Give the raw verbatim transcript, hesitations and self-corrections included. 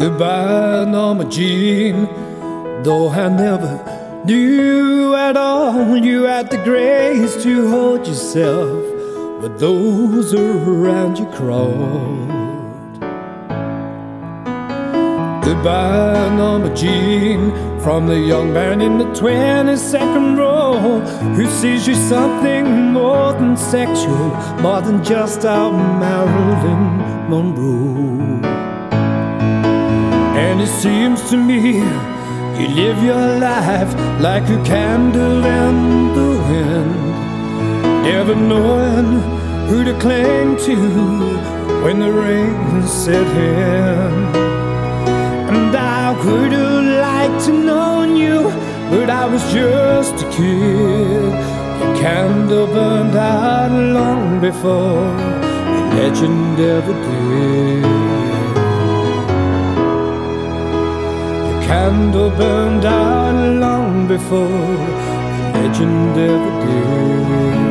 Goodbye, Norma Jean. Though I never knew at all, you had the grace to hold yourself, but those around you crawled. Goodbye, Norma Jean, from the young man in the twenty-second row, who sees you something more than sexual, more than just our Marilyn Monroe. And it seems to me you live your life like a candle in the wind, never knowing who to cling to when the rain set in. And I would have liked to know you, but I was just a kid. Your candle burned out long before the legend ever did. Candle burned out long before the legend ever did.